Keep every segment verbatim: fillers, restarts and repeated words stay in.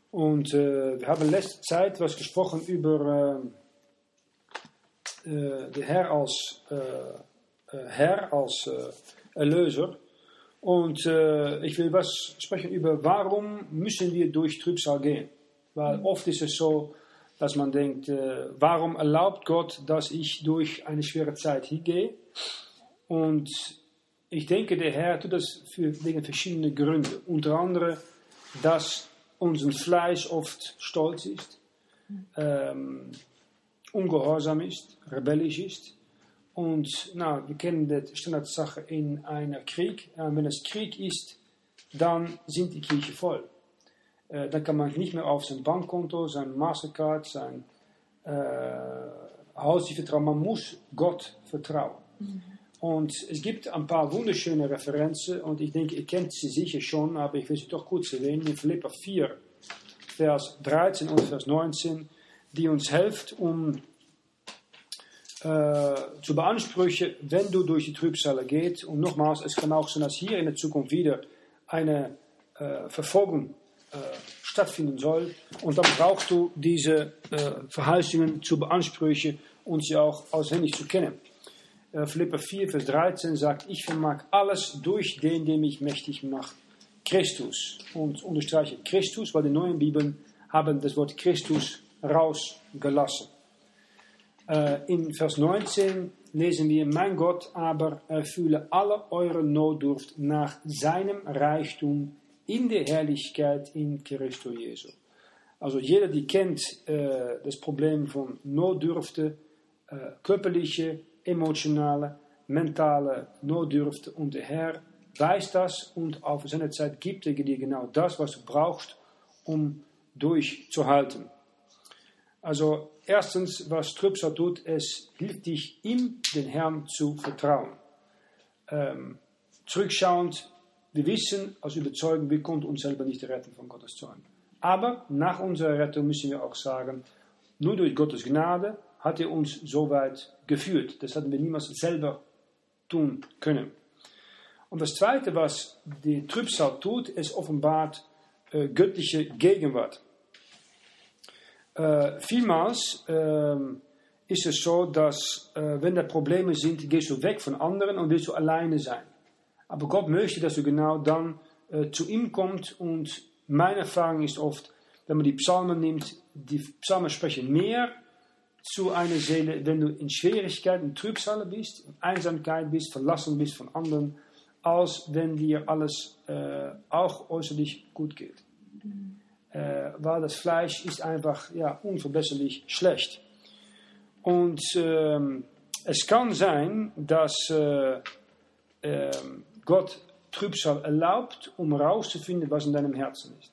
Und äh, wir haben letzte Zeit was gesprochen über äh, äh, den Herr als äh, äh, Herr, als äh, Erlöser. Und äh, ich will was sprechen über, warum müssen wir durch Trübsal gehen? Weil oft ist es so, dass man denkt, äh, warum erlaubt Gott, dass ich durch eine schwere Zeit hingehe? Und ich denke, der Herr tut das für, wegen verschiedener Gründe. Unter anderem, dass unser Fleisch oft stolz ist, ähm, ungehorsam ist, rebellisch ist. Und na, wir kennen die Standardsache in einem Krieg. Äh, wenn es Krieg ist, dann sind die Kirche voll. Äh, dann kann man nicht mehr auf sein Bankkonto, sein Mastercard, sein äh, Haus vertrauen. Man muss Gott vertrauen. Mhm. Und es gibt ein paar wunderschöne Referenzen und ich denke, ihr kennt sie sicher schon, aber ich will sie doch kurz erwähnen. In Philipper vier, Vers dreizehn und Vers neunzehn, die uns hilft, um äh, zu beanspruchen, wenn du durch die Trübsale gehst. Und nochmals, es kann auch sein, dass hier in der Zukunft wieder eine äh, Verfolgung äh, stattfinden soll. Und dann brauchst du diese äh, Verheißungen zu beanspruchen und sie auch auswendig zu kennen. Philipper vier, Vers dreizehn sagt, ich vermag alles durch den, der mich mächtig macht. Christus. Und unterstreiche Christus, weil die neuen Bibeln haben das Wort Christus rausgelassen. In Vers neunzehn lesen wir, mein Gott aber erfülle alle eure Notdurft nach seinem Reichtum in der Herrlichkeit in Christus Jesu. Also jeder, die kennt äh, das Problem von Notdürfte, äh, körperliche, emotionale, mentale Notdürfte und der Herr weiß das und auf seine Zeit gibt er dir genau das, was du brauchst, um durchzuhalten. Also erstens, was Trübsal tut, es hilft dich, in den Herrn zu vertrauen. Ähm, zurückschauend, wir wissen aus Überzeugung, wir konnten uns selber nicht retten von Gottes Zorn. Aber nach unserer Rettung müssen wir auch sagen, nur durch Gottes Gnade hat er uns so weit geführt. Das hatten wir niemals selber tun können. Und das Zweite, was die Trübsal tut, es offenbart äh, göttliche Gegenwart. Äh, vielmals äh, ist es so, dass äh, wenn da Probleme sind, gehst du weg von anderen und willst du alleine sein. Aber Gott möchte, dass du genau dann äh, zu ihm kommst. Und meine Erfahrung ist oft, wenn man die Psalmen nimmt, die Psalmen sprechen mehr zu einer Seele, wenn du in Schwierigkeiten, in Trübsale bist, in Einsamkeit bist, verlassen bist von anderen, als wenn dir alles äh, auch äußerlich gut geht. Mhm. Äh, weil das Fleisch ist einfach ja, unverbesserlich schlecht. Und ähm, es kann sein, dass äh, äh, Gott Trübsal erlaubt, um herauszufinden, was in deinem Herzen ist.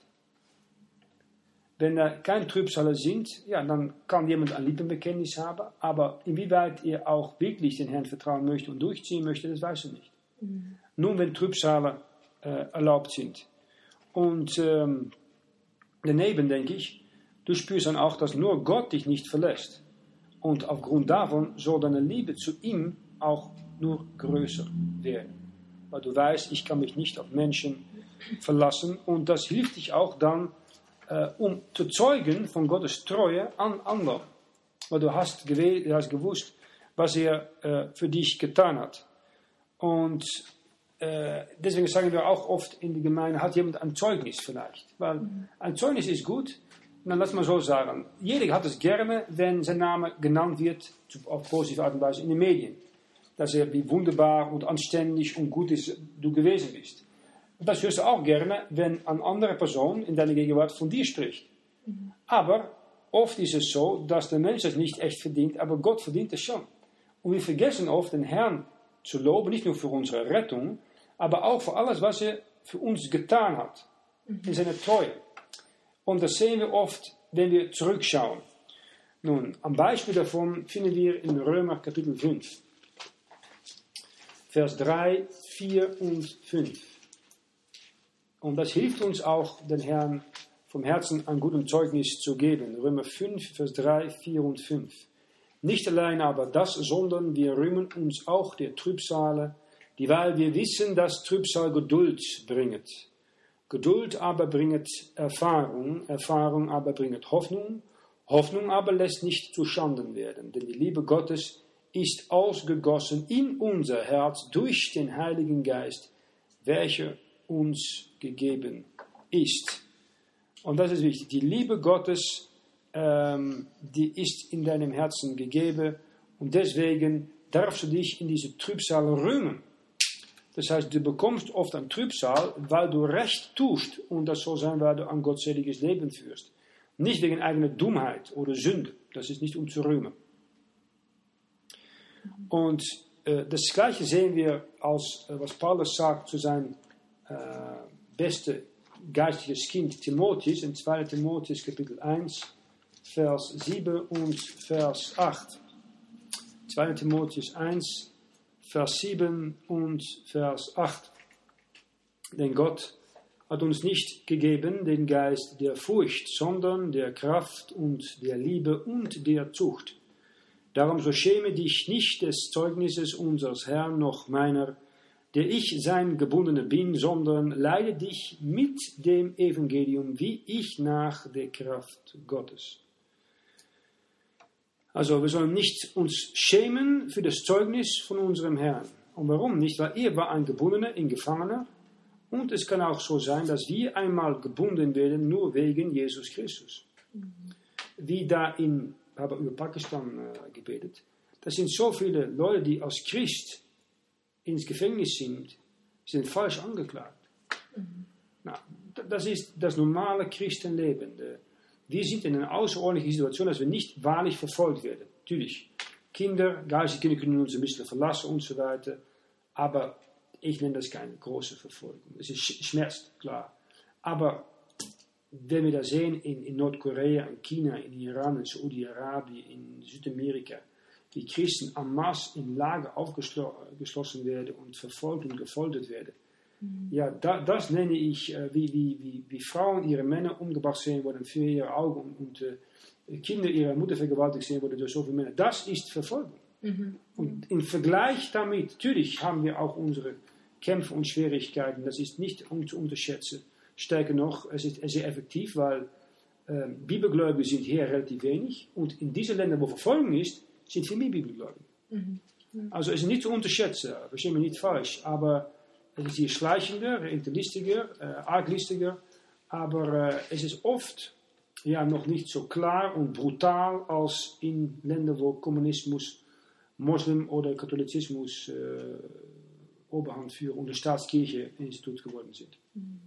Wenn da keine Trübsale sind, ja, dann kann jemand ein Lippenbekenntnis haben, aber inwieweit er auch wirklich den Herrn vertrauen möchte und durchziehen möchte, das weißt du nicht. Mhm. Nun, wenn Trübsale äh, erlaubt sind. Und ähm, daneben denke ich, du spürst dann auch, dass nur Gott dich nicht verlässt. Und aufgrund davon soll deine Liebe zu ihm auch nur größer werden. Weil du weißt, ich kann mich nicht auf Menschen verlassen und das hilft dich auch dann, Uh, um zu zeugen von Gottes Treue an anderen. Weil du hast, gewe- du hast gewusst, was er uh, für dich getan hat. Und uh, deswegen sagen wir auch oft in der Gemeinde, hat jemand ein Zeugnis vielleicht. Weil mhm. ein Zeugnis ist gut. Und dann lass mal so sagen, jeder hat es gerne, wenn sein Name genannt wird, auf positive Art und Weise in den Medien. Dass er wie wunderbar und anständig und gut ist, du gewesen bist. Das hörst du auch gerne, wenn eine andere Person in deiner Gegenwart von dir spricht. Mhm. Aber oft ist es so, dass der Mensch das nicht echt verdient, aber Gott verdient es schon. Und wir vergessen oft, den Herrn zu loben, nicht nur für unsere Rettung, aber auch für alles, was er für uns getan hat. Mhm. In seiner Treue. Und das sehen wir oft, wenn wir zurückschauen. Nun, ein Beispiel davon finden wir in Römer Kapitel fünf. Vers drei, vier und fünf. Und das hilft uns auch, den Herrn vom Herzen ein gutes Zeugnis zu geben. Römer fünf, Vers drei, vier und fünf. Nicht allein aber das, sondern wir rühmen uns auch der Trübsale, dieweil wir wissen, dass Trübsal Geduld bringet. Geduld aber bringt Erfahrung, Erfahrung aber bringt Hoffnung, Hoffnung aber lässt nicht zu Schanden werden, denn die Liebe Gottes ist ausgegossen in unser Herz durch den Heiligen Geist, welcher uns gegeben ist. Und das ist wichtig. Die Liebe Gottes, ähm, die ist in deinem Herzen gegeben und deswegen darfst du dich in diese Trübsal rühmen. Das heißt, du bekommst oft ein Trübsal, weil du Recht tust und das soll sein, weil du ein gottseliges Leben führst. Nicht wegen eigener Dummheit oder Sünde. Das ist nicht um zu rühmen. Und äh, das Gleiche sehen wir, als äh, was Paulus sagt zu seinem äh, besten geistliches Kind Timotheus, in zweiter Timotheus Kapitel eins, Vers sieben und Vers acht. zweiter Timotheus eins, Vers sieben und Vers acht. Denn Gott hat uns nicht gegeben den Geist der Furcht, sondern der Kraft und der Liebe und der Zucht. Darum so schäme dich nicht des Zeugnisses unseres Herrn noch meiner, der ich sein Gebundener bin, sondern leide dich mit dem Evangelium, wie ich nach der Kraft Gottes. Also wir sollen nicht uns schämen für das Zeugnis von unserem Herrn. Und warum nicht? Weil er war ein Gebundener, ein Gefangener. Und es kann auch so sein, dass wir einmal gebunden werden, nur wegen Jesus Christus. Mhm. Wie da in, wir haben über Pakistan äh, gebetet, das sind so viele Leute, die als Christ ins Gefängnis sind, sind falsch angeklagt. Mhm. Na, das ist das normale Christenleben. Wir sind in einer außerordentlichen Situation, dass wir nicht wahrlich verfolgt werden. Natürlich, Kinder, geistige Kinder können uns ein bisschen verlassen und so weiter, aber ich nenne das keine große Verfolgung. Es ist schmerzt, klar. Aber wenn wir das sehen in, in Nordkorea, in China, in Iran, in Saudi-Arabien, in Südamerika, wie Christen en masse in Lager aufgeschlossen werden und verfolgt und gefoltert werden. Mhm. Ja, da, das nenne ich, äh, wie, wie, wie, wie Frauen ihre Männer umgebracht sehen worden für ihre Augen und äh, Kinder ihre Mutter vergewaltigt sehen worden durch so viele Männer. Das ist Verfolgung. Mhm. Und im Vergleich damit, natürlich haben wir auch unsere Kämpfe und Schwierigkeiten, das ist nicht um zu unterschätzen. Stärker noch, es ist sehr effektiv, weil äh, Bibelgläubige sind hier relativ wenig und in diesen Ländern, wo Verfolgung ist, sind viel mehr Bibelgläubige. Mhm. Mhm. Also es ist nicht zu unterschätzen, verstehe mich nicht falsch, aber es ist hier schleichender, hinterlistiger, äh, arglistiger, aber äh, es ist oft ja, noch nicht so klar und brutal als in Ländern, wo Kommunismus, Moslem oder Katholizismus äh, Oberhand führen und die Staatskirche Institut geworden sind. Mhm.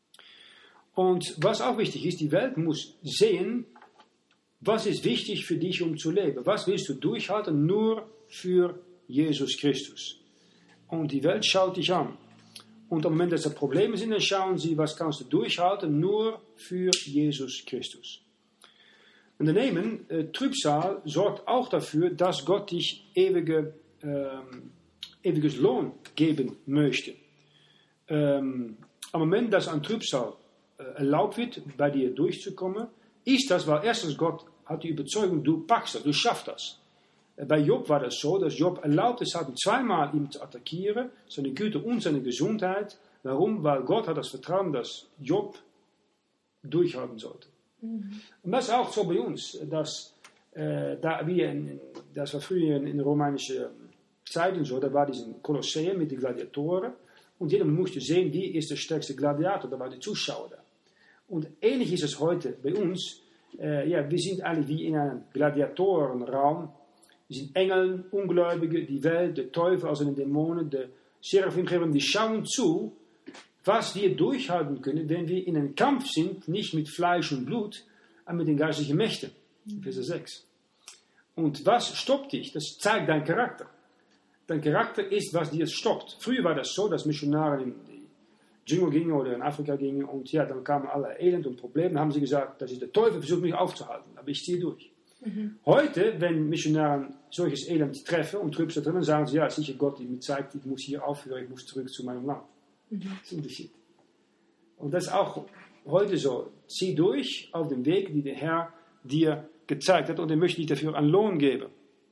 Und was auch wichtig ist, die Welt muss sehen, was ist wichtig für dich, um zu leben. Was willst du durchhalten? Nur für Jesus Christus. Und die Welt schaut dich an. Und am Moment, dass da Probleme sind, dann schauen sie, was kannst du durchhalten? Nur für Jesus Christus. Und daneben, äh, Trübsal sorgt auch dafür, dass Gott dich ewige, ähm, ewiges Lohn geben möchte. Ähm, am Moment, dass ein Trübsal äh, erlaubt wird, bei dir durchzukommen, ist das, weil erstens Gott hat die Überzeugung, du packst das, du schaffst das. Äh, bei Job war das so, dass Job erlaubt es hat, zweimal ihn zu attackieren, seine Güte und seine Gesundheit. Warum? Weil Gott hat das Vertrauen, dass Job durchhalten sollte. Mhm. Und das ist auch so bei uns, dass äh, da wir in, das war früher in, in romanischen Zeiten so, da war diesen Kolosseum mit den Gladiatoren und jeder musste sehen, wie ist der stärkste Gladiator, da waren die Zuschauer da. Und ähnlich ist es heute bei uns. Äh, ja, wir sind alle wie in einem Gladiatorenraum. Wir sind Engel, Ungläubige, die Welt, der Teufel, also die Dämonen, der Seraphim, die schauen zu, was wir durchhalten können, wenn wir in einem Kampf sind, nicht mit Fleisch und Blut, aber mit den geistlichen Mächten. Vers sechs. Und was stoppt dich? Das zeigt dein Charakter. Dein Charakter ist, was dir stoppt. Früher war das so, dass Missionare in die Dschungel gingen oder in Afrika gingen und ja, dann kamen alle Elend und Probleme. Dann haben sie gesagt, das ist der Teufel, versucht mich aufzuhalten, aber ich ziehe durch. Mhm. Heute, wenn Missionare solches Elend treffen und Trübsal treffen, sagen sie, ja, sicher Gott, die mir zeigt, ich muss hier aufhören, ich muss zurück zu meinem Land. Mhm. Das ist ein Unterschied. Und das ist auch heute so. Zieh durch auf den Weg, den der Herr dir gezeigt hat und er möchte dich dafür einen Lohn geben.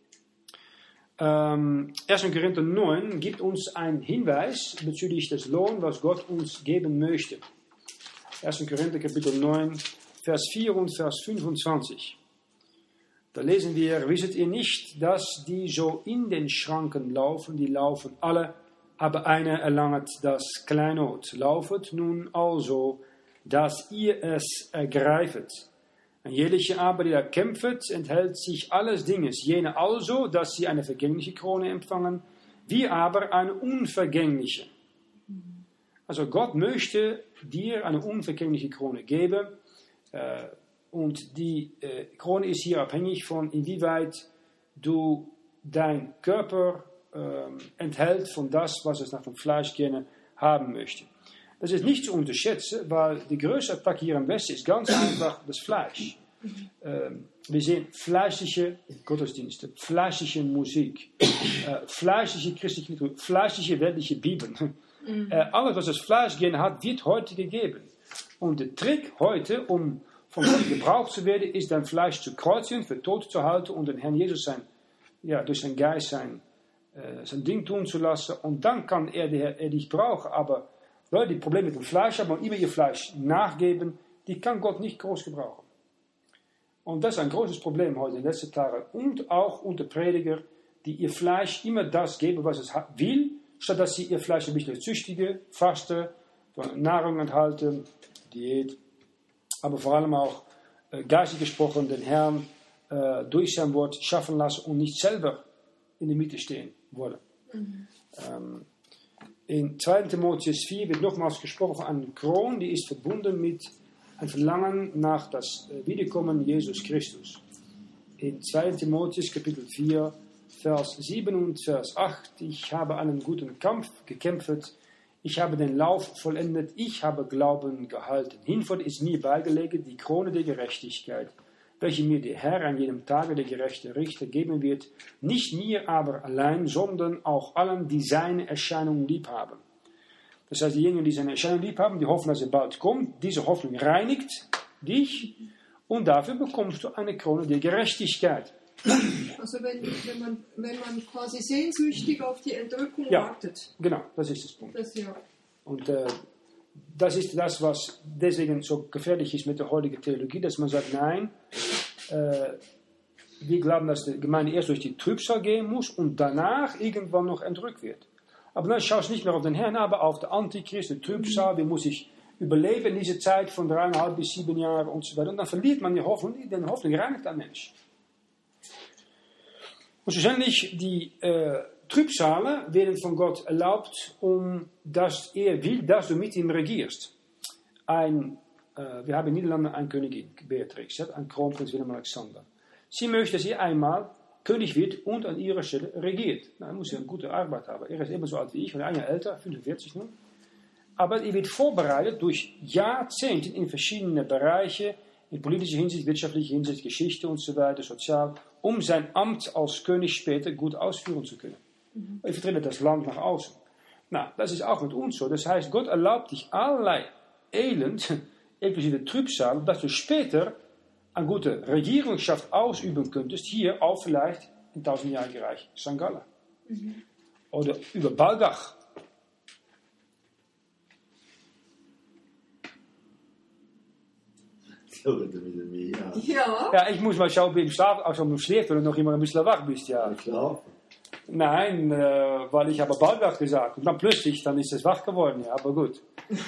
Ähm, erster Korinther neun gibt uns einen Hinweis bezüglich des Lohns, was Gott uns geben möchte. ersten Korinther Kapitel neun, Vers vier und Vers fünfundzwanzig. Da lesen wir, wisset ihr nicht, dass die so in den Schranken laufen, die laufen alle, aber einer erlangt das Kleinod. Laufet nun also, dass ihr es ergreifet. Ein jeder aber, der kämpft, enthält sich alles Dinges. Jene also, dass sie eine vergängliche Krone empfangen, wir aber eine unvergängliche. Also Gott möchte dir eine unvergängliche Krone geben. Äh, und die äh, Krone ist hier abhängig von, inwieweit du dein Körper äh, enthält von das, was es nach dem Fleisch gerne haben möchte. Das ist nicht zu unterschätzen, weil die größte Attacke hier im Westen ist ganz einfach das Fleisch. Äh, wir sehen fleischliche Gottesdienste, fleischliche Musik, äh, fleischliche christliche Liturgie, fleischliche weltliche Bibeln. Mhm. Äh, alles, was das Fleisch gerne hat, wird heute gegeben. Und der Trick heute, um von Gott gebraucht zu werden, ist dein Fleisch zu kreuzigen, für tot zu halten und den Herrn Jesus sein, ja, durch seinen Geist sein, äh, sein Ding tun zu lassen. Und dann kann er, der, er dich brauchen. Aber Leute, die Probleme mit dem Fleisch haben und immer ihr Fleisch nachgeben, die kann Gott nicht groß gebrauchen. Und das ist ein großes Problem heute in den letzten Tagen. Und auch unter Prediger, die ihr Fleisch immer das geben, was es will, statt dass sie ihr Fleisch ein bisschen züchtigen, fasten, Nahrung enthalten, Diät, aber vor allem auch äh, geistig gesprochen den Herrn äh, durch sein Wort schaffen lassen und nicht selber in der Mitte stehen wollen. Mhm. Ähm, in zweiten Timotheus vier wird nochmals gesprochen von einer Krone, die ist verbunden mit ein Verlangen nach das Wiederkommen Jesus Christus. In zweiten Timotheus Kapitel vier, Vers sieben und Vers acht, ich habe einen guten Kampf gekämpft, ich habe den Lauf vollendet, ich habe Glauben gehalten. Hinfort ist mir beigelegt die Krone der Gerechtigkeit, welche mir der Herr an jedem Tage der gerechte Richter geben wird, nicht mir aber allein, sondern auch allen, die seine Erscheinung lieb haben. Das heißt, diejenigen, die seine Erscheinung lieb haben, die hoffen, dass er bald kommt. Diese Hoffnung reinigt dich und dafür bekommst du eine Krone der Gerechtigkeit. Also wenn, wenn, man, wenn man quasi sehnsüchtig auf die Entrückung ja, wartet. Genau, das ist das Punkt. Das, ja. Und äh, das ist das, was deswegen so gefährlich ist mit der heutigen Theologie, dass man sagt, nein, äh, wir glauben, dass die Gemeinde erst durch die Trübsal gehen muss und danach irgendwann noch entrückt wird. Aber dann schaust du nicht mehr auf den Herrn, aber auf den Antichrist, die Trübsal, wie muss ich überleben in dieser Zeit von dreieinhalb bis sieben Jahren und so weiter. Und dann verliert man die Hoffnung, denn Hoffnung reinigt ein Mensch. Und schlussendlich, die äh, Trübsale werden von Gott erlaubt, um dass er will, dass du mit ihm regierst. Ein, äh, wir haben in Niederlanden eine Königin, Beatrix, ein Kronprinz Willem-Alexander. Sie möchte, dass er einmal König wird und an ihrer Stelle regiert. Na, dann muss er eine gute Arbeit haben. Er ist ebenso alt wie ich, und ein Jahr älter, fünfundvierzig nun. Aber er wird vorbereitet durch Jahrzehnte in verschiedene Bereiche, in politischer Hinsicht, wirtschaftlicher Hinsicht, Geschichte und so weiter, sozial, um sein Amt als König später gut ausführen zu können. Mhm. Er vertritt das Land nach außen. Na, das ist auch mit uns so. Das heißt, Gott erlaubt dich allerlei Elend, inklusive Trübsal, dass du später eine gute Regierungsschaft ausüben könntest, hier auch vielleicht im tausendjährigen Reich Sankt Gallen. Mhm. Oder über Balgach. Ja. Ja, ich muss mal schauen, ob du im Schlaf, also du schläfst oder noch immer ein bisschen wach bist, ja. Schlafen. Nein, äh, weil ich habe Balgach gesagt. Und dann plötzlich, dann ist es wach geworden, ja, aber gut.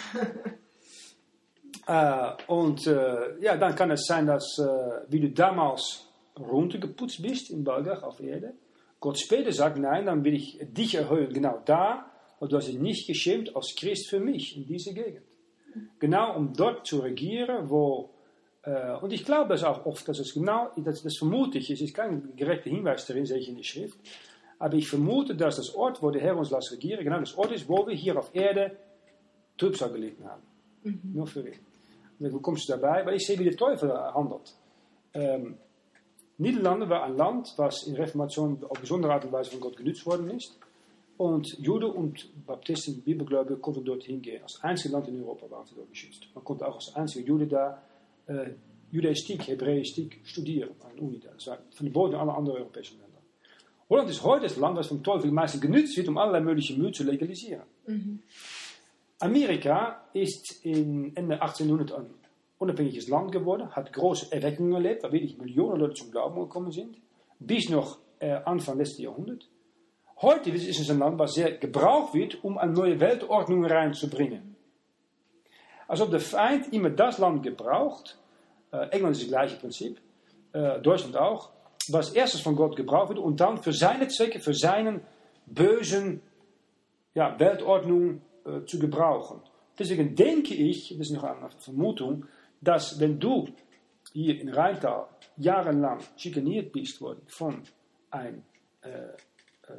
äh, und äh, ja, dann kann es sein, dass, äh, wie du damals runtergeputzt bist in Balgach auf Erde, Gott später sagt, nein, dann will ich dich erhöhen, genau da, und du hast dich nicht geschämt als Christ für mich in dieser Gegend. Genau um dort zu regieren, wo Uh, und ich glaube das auch oft, dass es genau, das, das vermute ich, es ist kein gerechter Hinweis darin, sehe ich in der Schrift, aber ich vermute, dass das Ort, wo der Herr uns lässt regieren, genau das Ort ist, wo wir hier auf Erde Trübsal gelitten haben. Mhm. Nur für ihn. Und wie kommst du dabei? Weil ich sehe, wie der Teufel handelt. Ähm, Niederlande war ein Land, was in der Reformation auf besondere Art und Weise von Gott genutzt worden ist. Und Juden und Baptisten, Bibelgläubige, konnten dort hingehen. Als einzige Land in Europa waren sie dort geschützt. Man konnte auch als einzige Jude da Uh, Judaïstiek, Hebräistiek studieren an der Uni. Das war verboten in alle anderen europäischen Länder. Holland ist heute das Land, das vom Teufel meistens genutzt wird, um allerlei mögliche Müll zu legalisieren. Mhm. Amerika ist in Ende achtzehnhundert ein unabhängiges Land geworden, hat große Erweckungen erlebt, weil wirklich Millionen Leute zum Glauben gekommen sind, bis noch äh, Anfang letzten Jahrhundert. Heute ist es ein Land, was sehr gebraucht wird, um eine neue Weltordnung reinzubringen. Als ob der Feind immer das Land gebraucht, äh, England ist das gleiche Prinzip, äh, Deutschland auch, was erstes von Gott gebraucht wird und dann für seine Zwecke, für seinen bösen ja, Weltordnung äh, zu gebrauchen. Deswegen denke ich, das ist noch eine Vermutung, dass wenn du hier in Rheintal jahrelang schikaniert bist worden von einem äh, äh,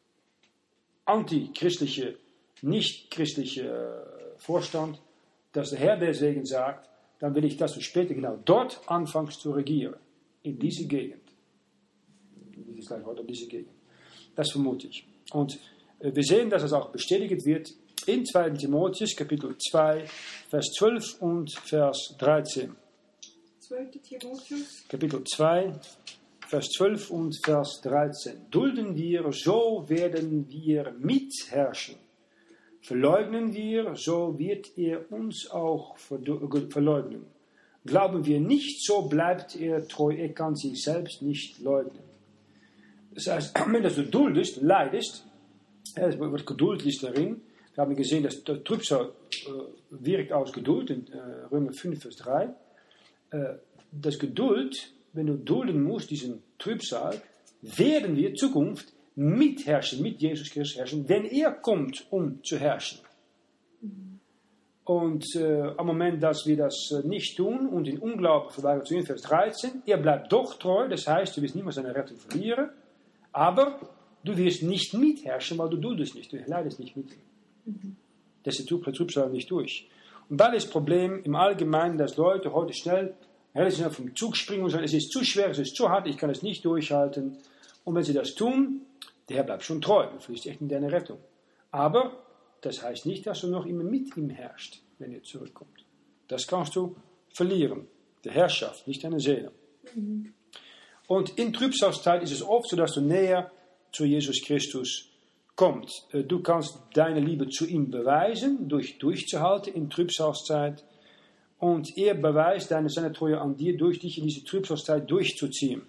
antichristlichen, nicht-christlichen äh, Vorstand, dass der Herr deswegen sagt, dann will ich, dass du später genau dort anfängst zu regieren, in diese Gegend. Dieses gleiche Wort, in diese Gegend. Das vermute ich. Und äh, wir sehen, dass es auch bestätigt wird in zweiten Timotheus, Kapitel zwei, Vers zwölf und Vers dreizehn. zweiten Timotheus. Kapitel zwei, Vers zwölf und Vers dreizehn. Dulden wir, so werden wir mitherrschen. Verleugnen wir, so wird er uns auch verleugnen. Glauben wir nicht, so bleibt er treu, er kann sich selbst nicht leugnen. Das heißt, wenn du duldest, leidest, es wird Geduld ist darin. Wir haben gesehen, dass der Trübsal äh, wirkt aus Geduld in äh, Römer fünf, Vers drei. Äh, das Geduld, wenn du dulden musst, diesen Trübsal, werden wir in Zukunft mitherrschen, mit Jesus Christus herrschen, wenn er kommt, um zu herrschen. Mhm. Und äh, am Moment, dass wir das äh, nicht tun und in Unglauben verweigern zu ihm, Vers dreizehn, er bleibt doch treu, das heißt, du wirst niemals seine Rettung verlieren, aber du wirst nicht mitherrschen, weil du duldest nicht, du leidest nicht mit ihm. Mhm. Das ist der Trübsal nicht durch. Und dann ist das Problem im Allgemeinen, dass Leute heute schnell, relativ schnell vom Zug springen und sagen, es ist zu schwer, es ist zu hart, ich kann es nicht durchhalten. Und wenn sie das tun, der Herr bleibt schon treu, du fühlst echt in deine Rettung. Aber das heißt nicht, dass du noch immer mit ihm herrschst, wenn er zurückkommt. Das kannst du verlieren. Die Herrschaft, nicht deine Seele. Mhm. Und in Trübsalzeit ist es oft so, dass du näher zu Jesus Christus kommst. Du kannst deine Liebe zu ihm beweisen, durch durchzuhalten in Trübsalzeit. Und er beweist deine, seine Treue an dir, durch dich in diese Trübsalzeit durchzuziehen.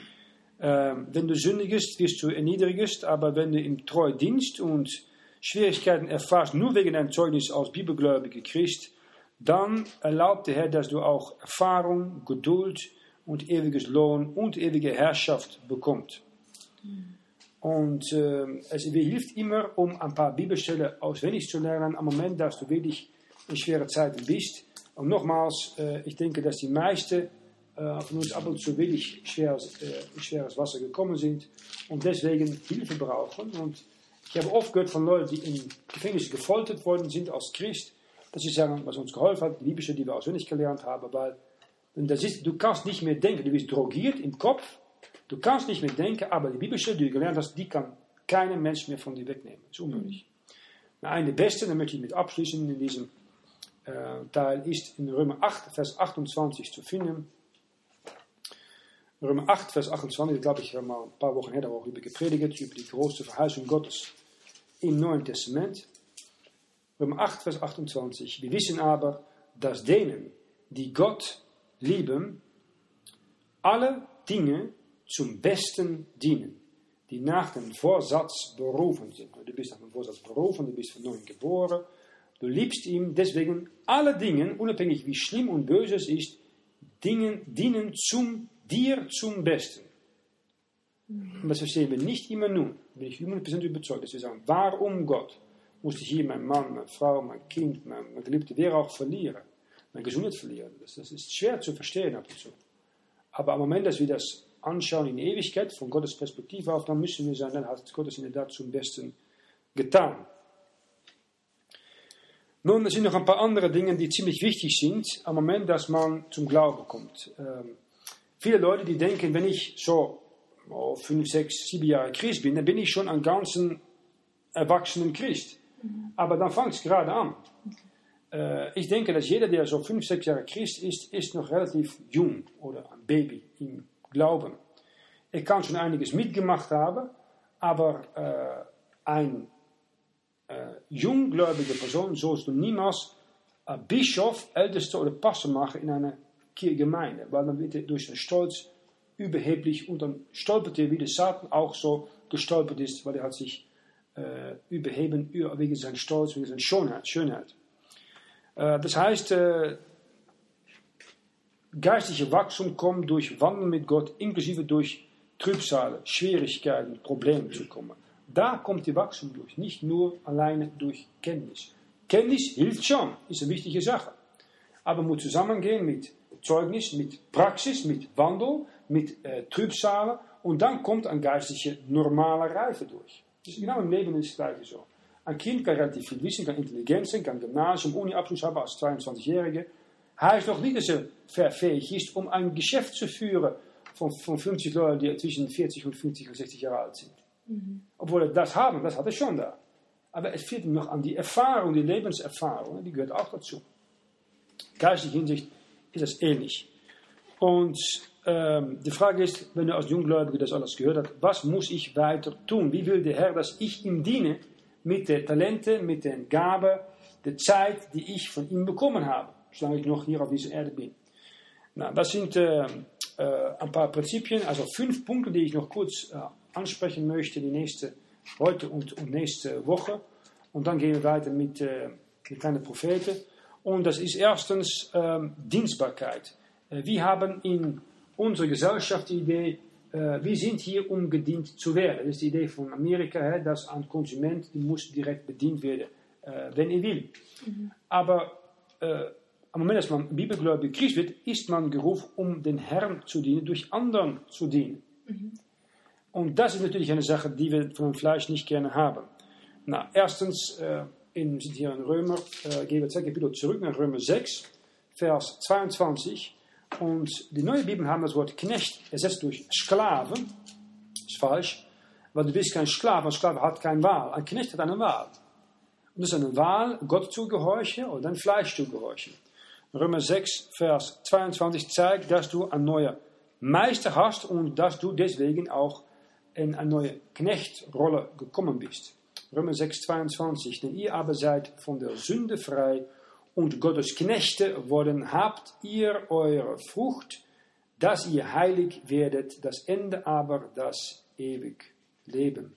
Ähm, wenn du sündigst, wirst du erniedrigst, aber wenn du ihm treu dienst und Schwierigkeiten erfährst, nur wegen deinem Zeugnis als bibelgläubiger Christ, dann erlaubt der Herr, dass du auch Erfahrung, Geduld und ewiges Lohn und ewige Herrschaft bekommst. Mhm. Und äh, es hilft immer, um ein paar Bibelstellen auswendig zu lernen, am Moment, dass du wirklich in schweren Zeiten bist. Und nochmals, äh, ich denke, dass die meisten äh, von uns ab und zu wirklich schwer, äh, in schweres Wasser gekommen sind und deswegen Hilfe brauchen. Und ich habe oft gehört von Leuten, die in Gefängnissen gefoltert worden sind als Christ, dass sie sagen, was uns geholfen hat, die Bibelstelle, die wir auswendig gelernt haben, weil das ist, du kannst nicht mehr denken, du bist drogiert im Kopf. Du kannst nicht mehr denken, aber die Bibelstelle, die du gelernt hast, die kann kein Mensch mehr von dir wegnehmen. Das ist unmöglich. Mhm. Eine der besten, da möchte ich mit abschließen in diesem äh, Teil, ist in Römer acht, Vers achtundzwanzig zu finden. Römer acht, Vers achtundzwanzig, glaube ich, habe mal ein paar Wochen her darüber gepredigt, über die große Verheißung Gottes im Neuen Testament. Römer acht, Vers achtundzwanzig. Wir wissen aber, dass denen, die Gott lieben, alle Dinge zum Besten dienen, die nach dem Vorsatz berufen sind. Du bist nach dem Vorsatz berufen, du bist von neuem geboren, du liebst ihn, deswegen alle Dinge, unabhängig wie schlimm und böse es ist, Dingen, dienen zum, dir zum Besten. Und das verstehen wir nicht immer nur, bin ich hundert Prozent überzeugt, dass wir sagen, warum Gott musste ich hier mein Mann, meine Frau, mein Kind, mein, mein Geliebte, wer auch verlieren, meine Gesundheit verlieren. Das, das ist schwer zu verstehen ab und zu. Aber am Moment, dass wir das anschauen in Ewigkeit, von Gottes Perspektive auf, dann müssen wir sagen, dann hat Gott es in der Tat zum Besten getan. Nun, es sind noch ein paar andere Dinge, die ziemlich wichtig sind, am Moment, dass man zum Glauben kommt. Ähm, viele Leute, die denken, wenn ich so oh, fünf, sechs, sieben Jahre Christ bin, dann bin ich schon ein ganzen erwachsenen Christ. Mhm. Aber dann fängt es gerade an. Äh, ich denke, dass jeder, der so fünf, sechs Jahre Christ ist, ist noch relativ jung oder ein Baby im Glauben. Er kann schon einiges mitgemacht haben, aber äh, ein äh, junggläubige Person sollst du niemals äh, Bischof, Ältester oder Pastor machen in einer Gemeinde, weil dann wird er durch den Stolz überheblich und dann stolpert er, wie der Satan auch so gestolpert ist, weil er hat sich äh, überheben wegen seinem Stolz, wegen seiner Schönheit. Schönheit. Äh, das heißt, äh, geistliche Wachstum kommt durch Wandeln mit Gott, inklusive durch Trübsale, Schwierigkeiten, Probleme zu kommen. Da kommt die Wachstum durch, nicht nur alleine durch Kenntnis. Kenntnis hilft schon, ist eine wichtige Sache. Aber muss zusammengehen mit Zeugnis, mit Praxis, mit Wandel, mit äh, Trübsale und dann kommt eine geistliche normale Reife durch. Das ist genau im Leben ist das Gleiche so. Ein Kind kann relativ viel wissen, kann intelligent sein, kann Gymnasium, Uni-Abschluss haben als zweiundzwanzigjährige. Heißt doch nicht, dass er verfähig ist, um ein Geschäft zu führen von, von fünfzig Leuten, die zwischen vierzig und fünfzig und sechzig Jahre alt sind. Mhm. Obwohl er das haben, das hat er schon da. Aber es fehlt ihm noch an die Erfahrung, die Lebenserfahrung, die gehört auch dazu. Geistliche Hinsicht ist das ähnlich. Und ähm, die Frage ist, wenn du als Junggläubiger das alles gehört hast, was muss ich weiter tun? Wie will der Herr, dass ich ihm diene mit den Talenten, mit den Gaben, der Zeit, die ich von ihm bekommen habe, solange ich noch hier auf dieser Erde bin? Na, das sind äh, äh, ein paar Prinzipien, also fünf Punkte, die ich noch kurz äh, ansprechen möchte, die nächste, heute und, und nächste Woche. Und dann gehen wir weiter mit äh, den kleinen Propheten. Und das ist erstens äh, Dienstbarkeit. Äh, wir haben in unserer Gesellschaft die Idee, äh, wir sind hier, um gedient zu werden. Das ist die Idee von Amerika, hè, dass ein Konsument die muss direkt bedient werden, äh, wenn er will. Mhm. Aber äh, am Moment, dass man bibelgläubig Christ wird, ist man gerufen, um den Herrn zu dienen, durch anderen zu dienen. Mhm. Und das ist natürlich eine Sache, die wir von dem Fleisch nicht gerne haben. Na, erstens, äh, in, sind hier in Römer, äh, gehen wir zwei Kapitel zurück nach Römer sechs, Vers zweiundzwanzig. Und die neue Bibel haben das Wort Knecht ersetzt durch Sklaven. Das ist falsch, weil du bist kein Sklave, ein Sklave hat keine Wahl. Ein Knecht hat eine Wahl. Und das ist eine Wahl, Gott zu gehorchen oder dein Fleisch zu gehorchen. Römer sechs, Vers zweiundzwanzig zeigt, dass du ein neuer Meister hast und dass du deswegen auch in eine neue Knechtrolle gekommen bist. Römer sechs, zweiundzwanzig. Denn ihr aber seid von der Sünde frei und Gottes Knechte worden, habt ihr eure Frucht, dass ihr heilig werdet, das Ende aber das ewig Leben.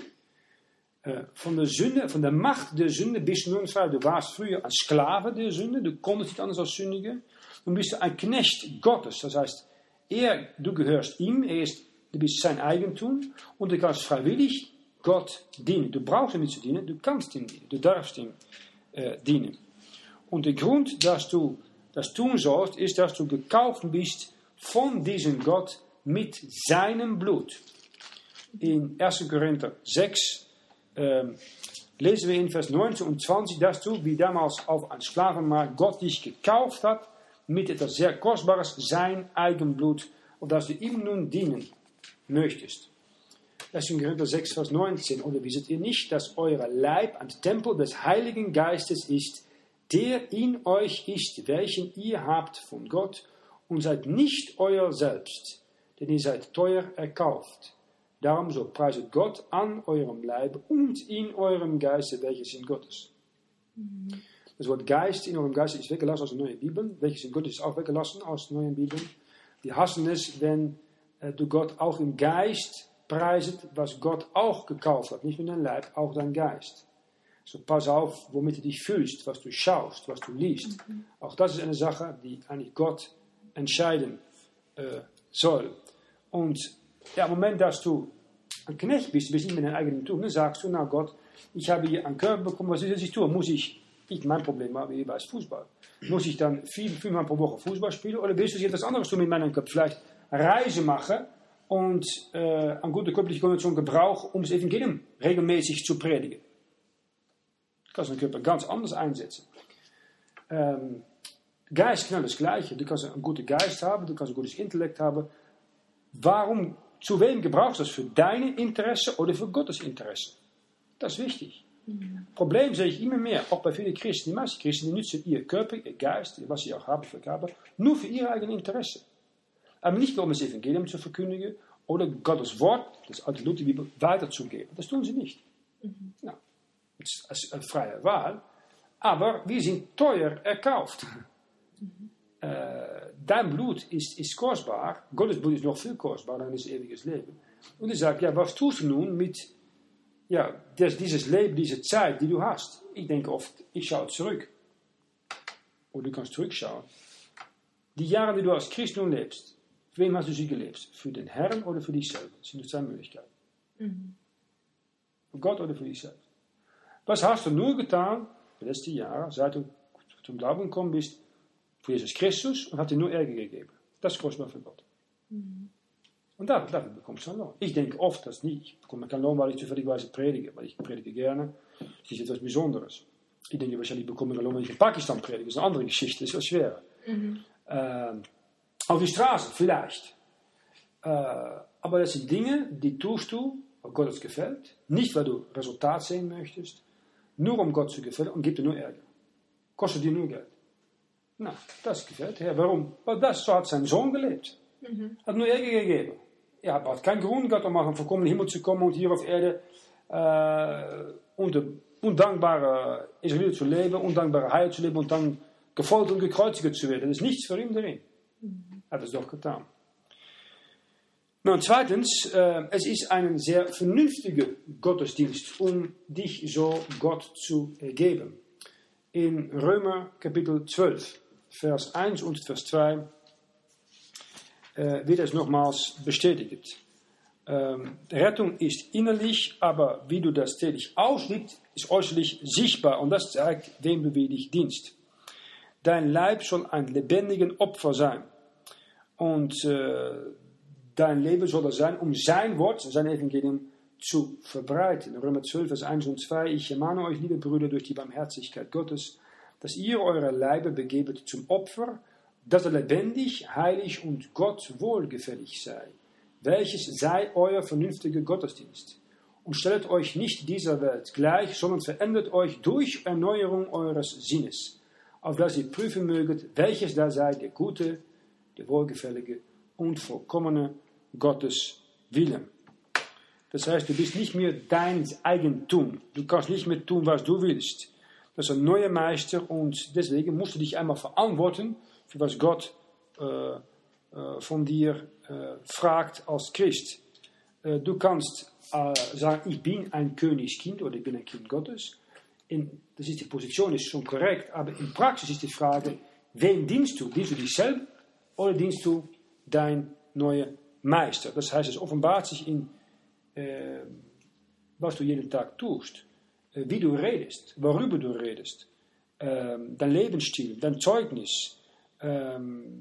Äh, von der Sünde, von der Macht der Sünde bist du nun frei. Du warst früher ein Sklave der Sünde, du konntest nicht anders als sündigen. Nun bist du ein Knecht Gottes, das heißt, er, du gehörst ihm, er ist, du bist sein Eigentum und du kannst freiwillig Gott dienen. Du brauchst ihm nicht zu dienen, du kannst ihm dienen, du darfst ihm äh, dienen. Und der Grund, dass du das tun sollst, ist, dass du gekauft bist von diesem Gott mit seinem Blut. In erster Korinther sechs ähm, lesen wir in Vers neunzehn und zwanzig, dass du, wie damals auf ein Sklavenmarkt, Gott dich gekauft hat mit etwas sehr Kostbares, sein Eigenblut, und dass du ihm nun dienen möchtest. Das ist in Korinther sechs, Vers neunzehn. Oder wisset ihr nicht, dass euer Leib ein Tempel des Heiligen Geistes ist, der in euch ist, welchen ihr habt von Gott, und seid nicht euer selbst, denn ihr seid teuer erkauft. Darum so preiset Gott an eurem Leib und in eurem Geiste, welches sind Gottes. Mhm. Das Wort Geist in eurem Geist ist weggelassen aus der neuen Bibel, welches in Gottes ist auch weggelassen aus der neuen Bibel. Wir hassen es, wenn äh, du Gott auch im Geist preiset, was Gott auch gekauft hat, nicht nur dein Leib, auch dein Geist. So pass auf, womit du dich fühlst, was du schaust, was du liest. Mhm. Auch das ist eine Sache, die eigentlich Gott entscheiden äh, soll. Und ja, im Moment, dass du ein Knecht bist, du bist nicht mit deinem eigenen Tun, dann sagst du, na Gott, ich habe hier einen Körper bekommen, was ist das ich tue? Muss ich, ich mein Problem habe hier bei Fußball, muss ich dann viel, viel mal pro Woche Fußball spielen oder willst du etwas anderes tun mit meinem Körper? Vielleicht Reise machen und äh, eine gute körperliche Kondition gebrauchen, um das Evangelium regelmäßig zu predigen. Du kannst den Körper ganz anders einsetzen. Ähm, Geist genau das Gleiche. Du kannst einen guten Geist haben, du kannst ein gutes Intellekt haben. Warum, zu wem gebrauchst du das? Für deine Interesse oder für Gottes Interesse? Das ist wichtig. Mhm. Problem sehe ich immer mehr, auch bei vielen Christen. Die meisten Christen, die nutzen ihr Körper, ihr Geist, was sie auch haben für Gaben, nur für ihr eigenes Interesse. Aber nicht nur um das Evangelium zu verkündigen oder Gottes Wort, das alte Lutherbibel, weiterzugeben. Das tun sie nicht. Mhm. Ja. als, als, als freie Wahl, aber wir sind teuer erkauft. Mhm. Äh, dein Blut ist, ist kostbar, Gottes Blut ist noch viel kostbarer, dann ist ewiges Leben. Und er sagt, ja, was tust du nun mit ja, das, dieses Leben, diese Zeit, die du hast? Ich denke oft, ich schaue zurück. Oder du kannst zurückschauen. Die Jahre, die du als Christ nun lebst, für wem hast du sie gelebt? Für den Herrn oder für dich selber? Das sind nur zwei Möglichkeiten. Mhm. Für Gott oder für dich selbst. Was hast du nur getan, die letzten Jahre, seit du zum Glauben gekommen bist, für Jesus Christus und hat dir nur Ärger gegeben? Das ist kostbar für Gott. Mhm. Und dafür, dafür bekommst du einen Lohn. Ich denke oft, dass nicht. Ich bekomme keinen Lohn, weil ich zufälligerweise predige, weil ich predige gerne. Das ist etwas Besonderes. Ich denke, wahrscheinlich bekomme ich einen Lohn, wenn ich in Pakistan predige. Das ist eine andere Geschichte, das ist was schwerer. Mhm. Äh, auf die Straße, vielleicht. Äh, aber das sind Dinge, die tust du, weil Gott es gefällt. Nicht, weil du Resultat sehen möchtest. Nur um Gott zu gefallen und gibt dir nur Ärger. Kostet dir nur Geld. Na, das gefällt Herr. Warum? Weil das, so hat sein Sohn gelebt. Mhm. Hat nur Ärger gegeben. Er hat keinen Grund gehabt, um auf den vollkommenen Himmel zu kommen und hier auf Erde äh, unter undankbare Israeliten zu leben, undankbare Heil zu leben und dann gefoltert und gekreuzigt zu werden. Das ist nichts für ihn darin. Mhm. Hat es doch getan. Und zweitens, äh, es ist ein sehr vernünftiger Gottesdienst, um dich so Gott zu ergeben. In Römer Kapitel zwölf, Vers eins und Vers zwei äh, wird es nochmals bestätigt. Ähm, Rettung ist innerlich, aber wie du das täglich auslebst, ist äußerlich sichtbar und das zeigt, wem du wirklich dienst. Dein Leib soll ein lebendiges Opfer sein und äh, dein Leben soll es sein, um sein Wort, sein Evangelium zu verbreiten. Römer zwölf, Vers eins und zwei. Ich ermahne euch, liebe Brüder, durch die Barmherzigkeit Gottes, dass ihr eure Leibe begebet zum Opfer, dass er lebendig, heilig und Gott wohlgefällig sei. Welches sei euer vernünftiger Gottesdienst? Und stellt euch nicht dieser Welt gleich, sondern verändert euch durch Erneuerung eures Sinnes, auf dass ihr prüfen möget, welches da sei der gute, der wohlgefällige und vollkommene Gottes Willen. Das heißt, du bist nicht mehr dein Eigentum. Du kannst nicht mehr tun, was du willst. Das ist ein neuer Meister und deswegen musst du dich einmal verantworten für was Gott äh, äh, von dir äh, fragt als Christ. Äh, du kannst äh, sagen, ich bin ein Königskind oder ich bin ein Kind Gottes. In, das ist die Position, ist schon korrekt, aber in Praxis ist die Frage, wem dienst du? Dienst du dich selbst oder dienst du dein neuer Meister? Das heißt, es offenbart sich in, äh, was du jeden Tag tust, äh, wie du redest, worüber du redest, äh, dein Lebensstil, dein Zeugnis. Äh, äh,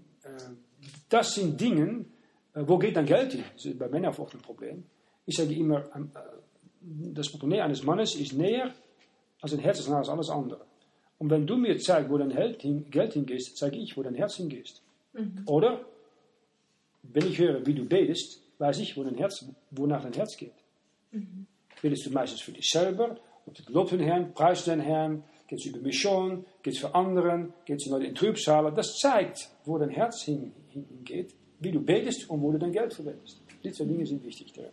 das sind Dinge, äh, wo geht dein Geld hin? Das ist bei Männern oft ein Problem. Ich sage immer, äh, das Portemonnaie eines Mannes ist näher als ein Herz, ist näher als alles andere. Und wenn du mir zeigst, wo dein Geld hingehst, zeige ich, wo dein Herz hingehst. Mhm. Oder wenn ich höre, wie du betest, weiß ich, wo dein Herz, wonach dein Herz geht. Mhm. Betest du meistens für dich selber, und du lobst den Herrn, preist den Herrn, geht es über Mission, geht es für anderen, geht es nur in Trübsalen. Das zeigt, wo dein Herz hingeht, wie du betest und wo du dein Geld verwendest. Diese Dinge sind wichtig darin.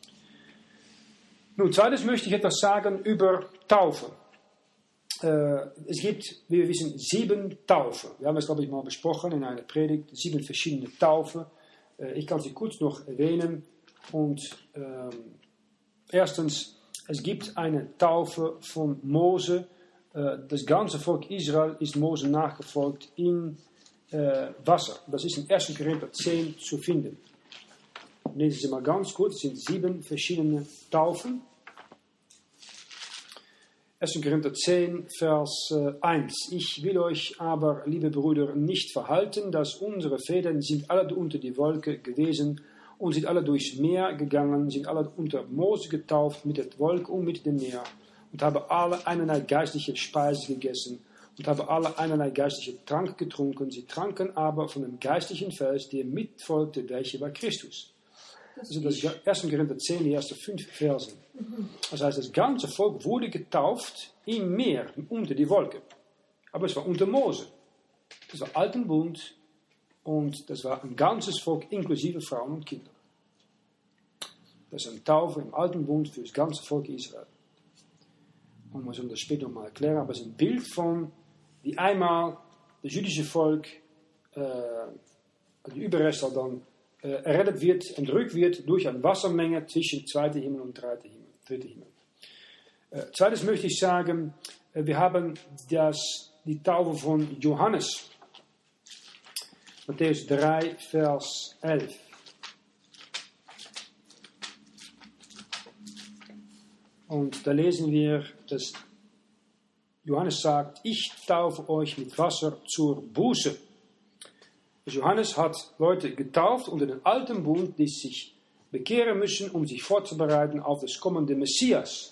Nun, zweitens möchte ich etwas sagen über Taufe. Äh, es gibt, wie wir wissen, sieben Taufen. Wir haben es, glaube ich, mal besprochen in einer Predigt, sieben verschiedene Taufen. Ich kann sie kurz noch erwähnen. Und ähm, erstens, es gibt eine Taufe von Mose. Äh, das ganze Volk Israel ist Mose nachgefolgt in äh, Wasser. Das ist in ersten Korinther zehn zu finden. Lesen Sie mal ganz kurz. Es sind sieben verschiedene Taufen. ersten Korinther zehn, Vers eins. Ich will euch aber, liebe Brüder, nicht verhalten, dass unsere Väter sind alle unter die Wolke gewesen und sind alle durchs Meer gegangen, sind alle unter Mose getauft mit der Wolke und mit dem Meer und haben alle einerlei geistliche Speise gegessen und haben alle einerlei geistliche Trank getrunken. Sie tranken aber von dem geistlichen Fels, der mitfolgte, welcher war Christus. Das also das ersten Korinther zehn, die ersten fünf Versen. Mhm. Das heißt, das ganze Volk wurde getauft im Meer, unter die Wolke. Aber es war unter Mose. Das war Alten Bund und das war ein ganzes Volk, inklusive Frauen und Kinder. Das ist eine Taufe im Alten Bund für das ganze Volk Israel. Und wir sollen das später nochmal erklären, aber es ist ein Bild von, wie einmal das jüdische Volk, äh, die Überreste dann äh, errettet wird, entrückt wird durch eine Wassermenge zwischen zweiter Himmel und dritter Himmel. Dritter Himmel. Äh, zweites möchte ich sagen, äh, wir haben das, die Taufe von Johannes. Matthäus drei, Vers elf. Und da lesen wir, dass Johannes sagt, ich taufe euch mit Wasser zur Buße. Also Johannes hat Leute getauft unter den alten Bund, die sich bekehren müssen, um sich vorzubereiten auf das kommende Messias.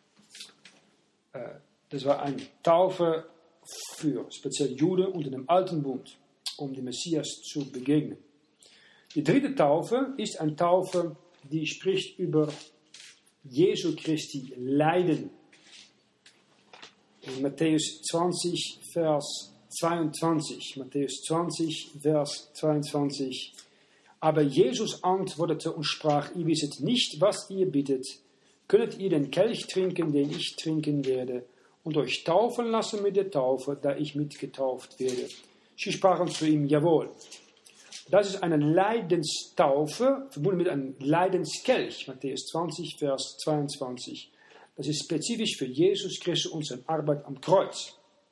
Das war eine Taufe für speziell Juden unter dem alten Bund, um dem Messias zu begegnen. Die dritte Taufe ist eine Taufe, die spricht über Jesu Christi Leiden. In Matthäus zwanzig, Vers zweiundzwanzig. Matthäus zwanzig, Vers zweiundzwanzig. Aber Jesus antwortete und sprach, ihr wisset nicht, was ihr bittet. Könnet ihr den Kelch trinken, den ich trinken werde, und euch taufen lassen mit der Taufe, da ich mitgetauft werde? Sie sprachen zu ihm, jawohl. Das ist eine Leidenstaufe, verbunden mit einem Leidenskelch. Matthäus zwanzig, Vers zweiundzwanzig. Das ist spezifisch für Jesus Christus und seine Arbeit am Kreuz.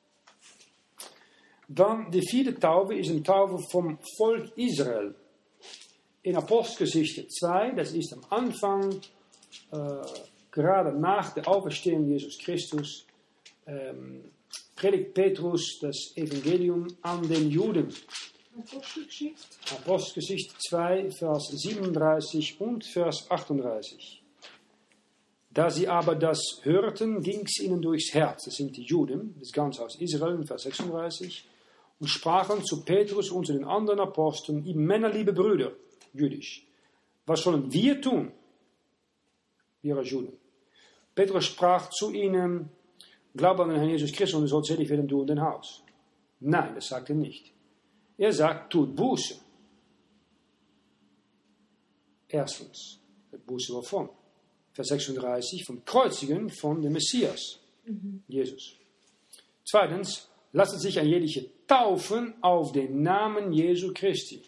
Dann die vierte Taufe ist eine Taufe vom Volk Israel. In Apostelgeschichte zwei, das ist am Anfang, äh, gerade nach der Auferstehung Jesus Christus, ähm, predigt Petrus das Evangelium an den Juden. Apostelgeschichte. Apostelgeschichte zwei, Vers siebenunddreißig und Vers achtunddreißig. Da sie aber das hörten, ging es ihnen durchs Herz, das sind die Juden, das ganze Haus Israel, Vers sechsunddreißig, und sprachen zu Petrus und zu den anderen Aposteln, ihr Männer, liebe Brüder, jüdisch, was sollen wir tun? Wir als Juden. Petrus sprach zu ihnen, glaub an den Herrn Jesus Christus und du sollst selig werden, du und dein Haus. Nein, das sagt er nicht. Er sagt, tut Buße. Erstens, Buße wovon? Vers sechsunddreißig, vom Kreuzigen von dem Messias, mhm. Jesus. Zweitens, lasst sich ein jeder taufen auf den Namen Jesu Christi.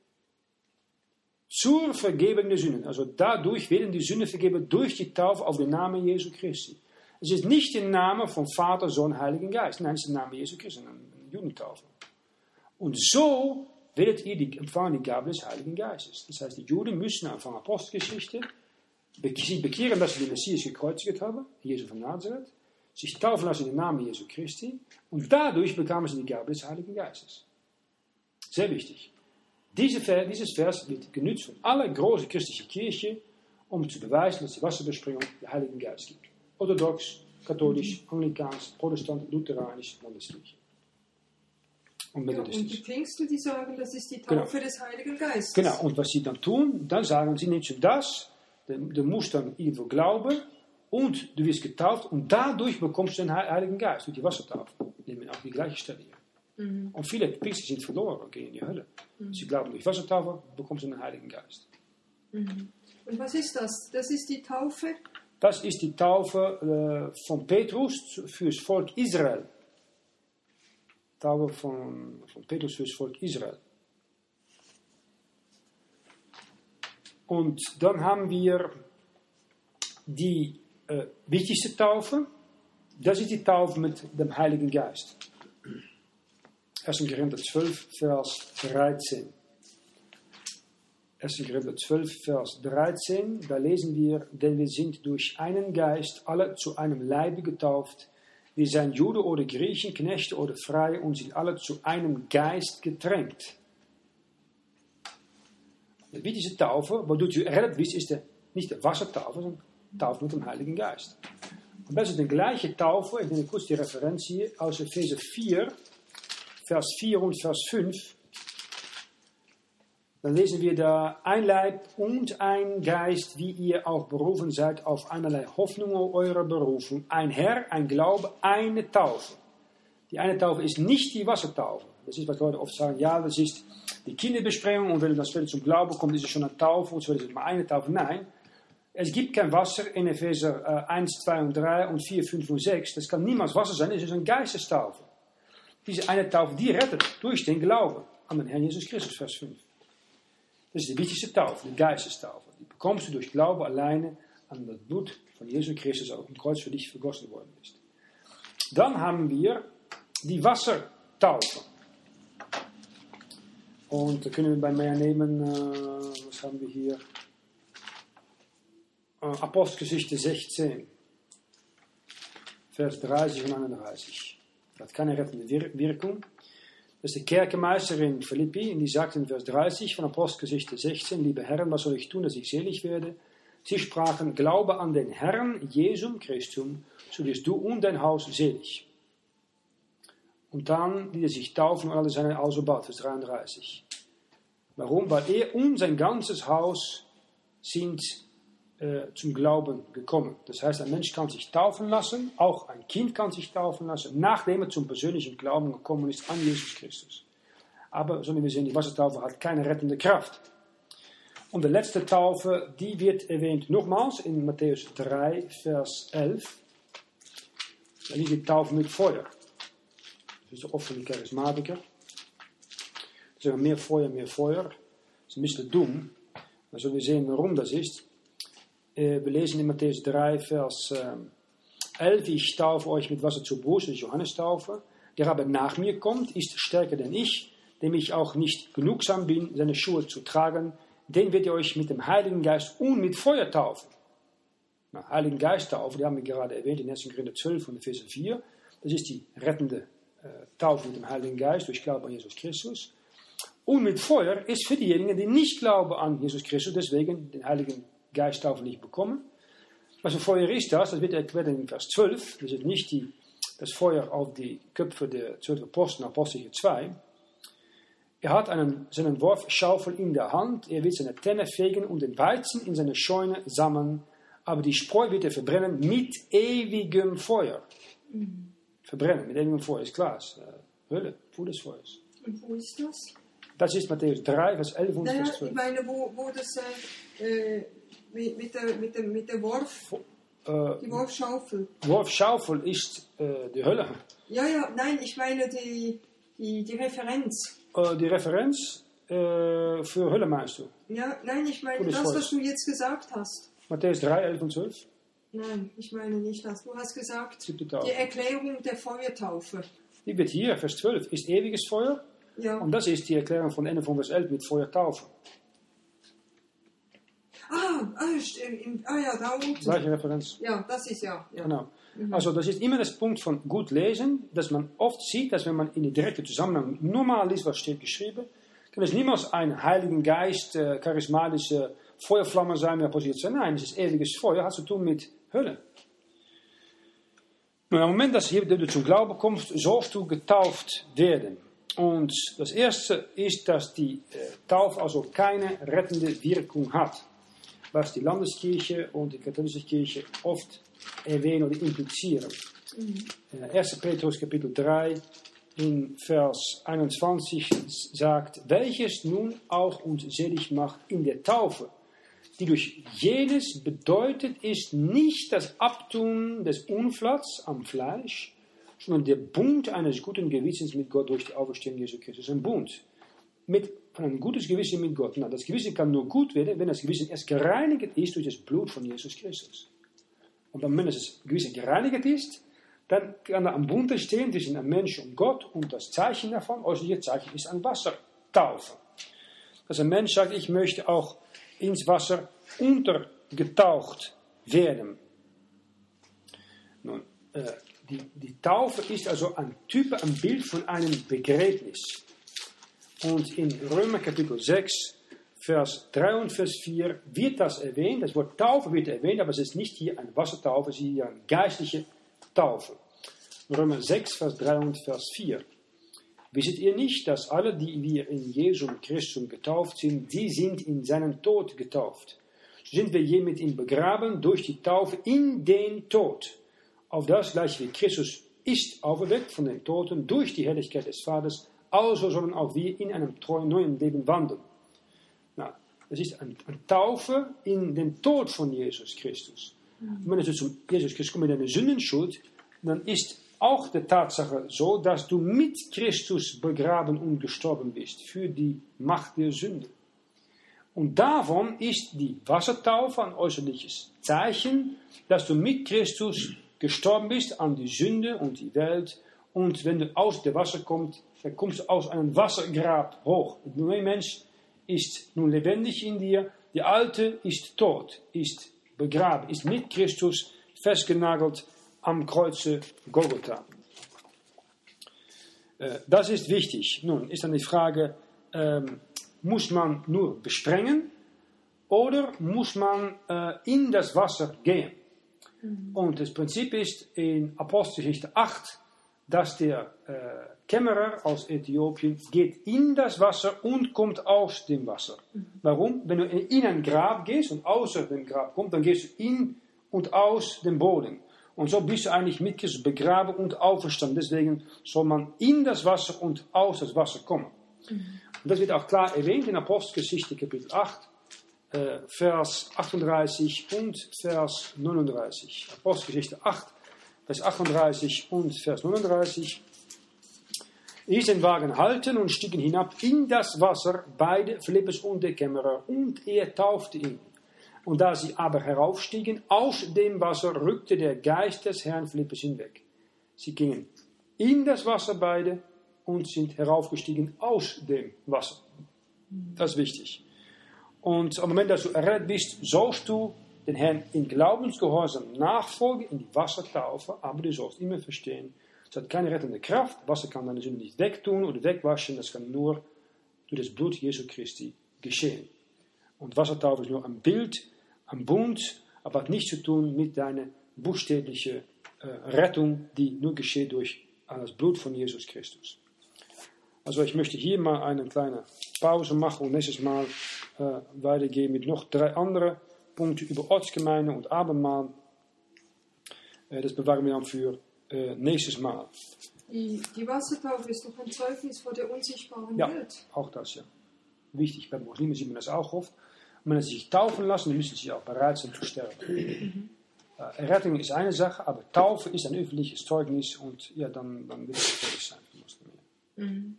Zur Vergebung der Sünden. Also dadurch werden die Sünden vergeben durch die Taufe auf den Namen Jesu Christi. Es ist nicht der Name vom Vater, Sohn, Heiligen Geist. Nein, es ist der Name Jesu Christi, eine Judentaufe. Und so werdet ihr die, empfangen die Gabe des Heiligen Geistes. Das heißt, die Juden müssen anfangen Apostelgeschichte, sich bekehren, dass sie den Messias gekreuzigt haben, Jesus von Nazareth, sich taufen lassen in den Namen Jesu Christi und dadurch bekamen sie die Gabe des Heiligen Geistes. Sehr wichtig. Diese Vers, dieses Vers wird genutzt von aller großen christlichen Kirche, um zu beweisen, dass die Wasserbesprengung den Heiligen Geist gibt. Orthodox, katholisch, anglikanisch, protestant, lutheranisch, Landeskirche. Und, ja, und die Pfingsten, die sagen, das ist die Taufe genau. des Heiligen Geistes. Genau, und was sie dann tun, dann sagen sie nicht so das, du, du musst dann irgendwo glauben und du wirst getauft und dadurch bekommst du den Heiligen Geist, durch die Wassertaufe. Nehmen wir auch die gleiche Stelle hier. Mhm. Und viele Pfingsten sind verloren und gehen in die Hölle. Mhm. Sie glauben, durch Wassertaufe bekommst du den Heiligen Geist. Mhm. Und was ist das? Das ist die Taufe? Das ist die Taufe äh, von Petrus fürs Volk Israel. Taufe von, von Petrus fürs Volk Israel. Und dann haben wir die äh, wichtigste Taufe. Das ist die Taufe mit dem Heiligen Geist. erster Korinther zwölf, Vers dreizehn. erster Korinther zwölf, Vers dreizehn, da lesen wir, denn wir sind durch einen Geist alle zu einem Leibe getauft. Wir sind Juden oder Griechen, Knechte oder Freie und sind alle zu einem Geist getränkt. Die wichtigste Taufe, wodurch du errettet bist, ist der, nicht die Wassertaufe, sondern Taufe mit dem Heiligen Geist. Und das ist die gleiche Taufe, ich nehme kurz die Referenz hier, aus Epheser vier, Vers vier und Vers fünf. Dann lesen wir da, ein Leib und ein Geist, wie ihr auch berufen seid, auf einerlei Hoffnung eurer Berufung. Ein Herr, ein Glaube, eine Taufe. Die eine Taufe ist nicht die Wassertaufe. Das ist, was Leute oft sagen, ja, das ist die Kinderbesprengung und wenn du dann später zum Glauben kommt, ist es schon eine Taufe und so, das ist mal eine Taufe. Nein, Es gibt kein Wasser in Epheser äh, eins, zwei und drei und vier, fünf und sechs. Das kann niemals Wasser sein, es ist eine Geistestaufe. Diese eine Taufe, die rettet durch den Glauben an den Herrn Jesus Christus, Vers fünf. Das ist die wichtigste Taufe, die Geistestaufe. Die bekommst du durch Glauben alleine an das Blut von Jesus Christus, das auf dem Kreuz für dich vergossen worden ist. Dann haben wir die Wassertaufe. Und da können wir bei mir nehmen, äh, was haben wir hier? Äh, Apostelgeschichte sechzehn, Vers dreißig und einunddreißig. Das hat keine rettende Wir- Wirkung. Das ist die Kerkemeisterin Philippi, und die sagt in Vers dreißig von Apostelgeschichte sechzehn, liebe Herren, was soll ich tun, dass ich selig werde? Sie sprachen, glaube an den Herrn, Jesum Christum, so wirst du und dein Haus selig. Und dann ließ er sich taufen und alle seine also bat, Vers dreiunddreißig. Warum? Weil er und sein ganzes Haus sind äh, zum Glauben gekommen. Das heißt, ein Mensch kann sich taufen lassen, auch ein Kind kann sich taufen lassen, nachdem er zum persönlichen Glauben gekommen ist an Jesus Christus. Aber, sollen wir sehen, die Wassertaufe hat keine rettende Kraft. Und die letzte Taufe, die wird erwähnt nochmals in Matthäus drei, Vers elf. Da liegt die Taufe mit Feuer. Das ist oft von die Charismatiker. Sie sagen, mehr Feuer, mehr Feuer. Das ist ein bisschen dumm. Maar zullen wir sehen, warum das ist. Wir lesen in Matthäus drei, Vers elf. Ich taufe euch mit Wasser zur Buße, das ist Johannestaufe. Der aber nach mir kommt, ist stärker denn ich, dem ich auch nicht genugsam bin, seine Schuhe zu tragen. Den wird ihr euch mit dem Heiligen Geist und mit Feuer taufen. Na, Heiligen Geist taufe, die haben wir gerade erwähnt in ersten Korinther zwölf und Epheser vier. Das ist die rettende äh, Taufe mit dem Heiligen Geist durch Glauben an Jesus Christus. Und mit Feuer ist für diejenigen, die nicht glauben an Jesus Christus, deswegen den Heiligen Geist Taufe nicht bekommen. Was für Feuer ist das? Das wird erklärt in Vers zwölf. Das ist nicht die, das Feuer auf die Köpfe der zwölf Apostel, Apostel zwei. Er hat einen, seinen Wurfschaufel in der Hand, er wird seine Tenne fegen und den Weizen in seine Scheune sammeln, aber die Spreu wird er verbrennen mit ewigem Feuer. Mhm. Verbrennen mit ewigem Feuer, ist klar, ist äh, Hölle, Fuhr des Feuers. Und wo ist das? Das ist Matthäus drei, Vers elf und naja, Vers zwölf. Ich meine, wo, wo das äh, mit, mit, der, mit, der, mit der Wurf, äh, die Wurfschaufel. Wurfschaufel ist äh, die Hölle. Ja, ja, nein, ich meine die, die, die Referenz. Uh, die Referenz uh, für Hölle meinst du? Ja, nein, ich meine das, was du jetzt gesagt hast. Matthäus drei, elf und zwölf? Nein, ich meine nicht das. Du hast gesagt, die, die Erklärung der Feuertaufe. Die wird hier, Vers zwölf, ist ewiges Feuer. Ja. Und das ist die Erklärung von Ende von Vers elf mit Feuertaufe. Ah, ah, in, ah ja, da unten. Gleiche Referenz. Ja, das ist ja. ja. Genau. Mhm. Also das ist immer das Punkt von gut lesen, dass man oft sieht, dass wenn man in die direkte Zusammenhang normal liest, was steht geschrieben, kann es niemals ein Heiligen Geist, äh, charismatische Feuerflamme sein, mehr posiert sein. Nein, es ist ewiges Feuer, hat zu tun mit Hölle. Nun, am Moment, dass du zum Glauben kommst, sollst du getauft werden. Und das Erste ist, dass die äh, Taufe also keine rettende Wirkung hat. Was die Landeskirche und die katholische Kirche oft erwähnen oder implizieren. Mhm. erster Petrus Kapitel drei in Vers einundzwanzig sagt, welches nun auch uns selig macht in der Taufe, die durch jenes bedeutet ist nicht das Abtun des Unflatts am Fleisch, sondern der Bund eines guten Gewissens mit Gott durch die Auferstehung Jesu Christus. Ein Bund mit von ein gutes Gewissen mit Gott. Na, das Gewissen kann nur gut werden, wenn das Gewissen erst gereinigt ist durch das Blut von Jesus Christus. Und wenn das Gewissen gereinigt ist, dann kann da ein Bund stehen zwischen einem Menschen und Gott und das Zeichen davon, äußerliche Zeichen, ist ein Wassertaufe. Dass ein Mensch sagt, ich möchte auch ins Wasser untergetaucht werden. Nun, äh, die, die Taufe ist also ein Typ, ein Bild von einem Begräbnis. Und in Römer Kapitel sechs, Vers drei und Vers vier wird das erwähnt. Das Wort Taufe wird erwähnt, aber es ist nicht hier eine Wassertaufe, es ist hier eine geistliche Taufe. Römer sechs, Vers drei und Vers vier. Wisset ihr nicht, dass alle, die wir in Jesum Christum getauft sind, die sind in seinen Tod getauft? So sind wir je mit ihm begraben durch die Taufe in den Tod. Auf das gleich wie Christus ist auferweckt von den Toten durch die Herrlichkeit des Vaters, also sollen auch wir in einem treuen neuen Leben wandeln. Na, das ist eine, eine Taufe in den Tod von Jesus Christus. Und wenn du zum Jesus Christus kommst mit deiner Sündenschuld, dann ist auch die Tatsache so, dass du mit Christus begraben und gestorben bist für die Macht der Sünde. Und davon ist die Wassertaufe ein äußerliches Zeichen, dass du mit Christus gestorben bist an die Sünde und die Welt. Und wenn du aus dem Wasser kommst, dann kommst du aus einem Wassergrab hoch. Der neue Mensch ist nun lebendig in dir, der alte ist tot, ist begraben, ist mit Christus festgenagelt am Kreuze Golgotha. Äh, das ist wichtig. Nun ist dann die Frage, ähm, muss man nur besprengen oder muss man äh, in das Wasser gehen? Mhm. Und das Prinzip ist in Apostelgeschichte acht, dass der äh, Kämmerer aus Äthiopien geht in das Wasser und kommt aus dem Wasser. Mhm. Warum? Wenn du in ein Grab gehst und außer dem Grab kommst, dann gehst du in und aus dem Boden. Und so bist du eigentlich mit Christus begraben und auferstanden. Deswegen soll man in das Wasser und aus das Wasser kommen. Mhm. Und das wird auch klar erwähnt in Apostelgeschichte Kapitel acht, äh, Vers achtunddreißig und Vers neununddreißig. Apostelgeschichte acht, Vers achtunddreißig und Vers neununddreißig. Ließ den Wagen halten und stiegen hinab in das Wasser, beide, Philippus und der Kämmerer, und er taufte ihn. Und da sie aber heraufstiegen, aus dem Wasser rückte der Geist des Herrn Philippus hinweg. Sie gingen in das Wasser beide und sind heraufgestiegen aus dem Wasser. Das ist wichtig. Und am Moment, dass du errettet bist, sollst du den Herrn in Glaubensgehorsam nachfolgen, in die Wassertaufe, aber du sollst immer verstehen, es hat keine rettende Kraft, Wasser kann deine Sünde nicht wegtun oder wegwaschen, das kann nur durch das Blut Jesu Christi geschehen. Und Wassertaufe ist nur ein Bild, ein Bund, aber hat nichts zu tun mit deiner buchstäblichen äh, Rettung, die nur geschieht durch das Blut von Jesus Christus. Also ich möchte hier mal eine kleine Pause machen und nächstes Mal äh, weitergehen mit noch drei anderen Punkten über Ortsgemeinde und Abendmahl. Äh, das bewahren wir dann für äh, nächstes Mal. Die, die Wassertaufe ist doch ein Zeugnis vor der unsichtbaren ja, Welt. Auch das, ja. Wichtig, bei Muslimen sieht man das auch oft. Und wenn sie sich taufen lassen, dann müssen sie auch bereit sein zu sterben. Mhm. Äh, Errettung ist eine Sache, aber Taufe ist ein öffentliches Zeugnis und ja, dann, dann wird es gefährlich sein für Muslime. Mhm.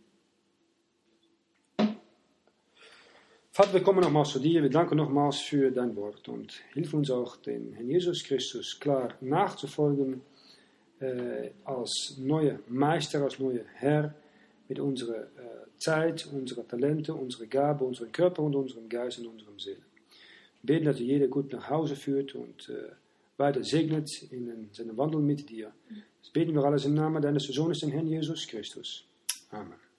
Vater, wir kommen nochmals zu dir. Wir danken nochmals für dein Wort und hilf uns auch, dem Herrn Jesus Christus klar nachzufolgen, äh, als neuer Meister, als neuer Herr, mit unserer äh, Zeit, unseren Talente, unserer Gabe, unserem Körper und unserem Geist und unserem Seele. Wir beten, dass ihr jeder gut nach Hause führt und äh, weiter segnet in seinem Wandel mit dir. Das beten wir alles im Namen deines Sohnes, dem Herrn Jesus Christus. Amen.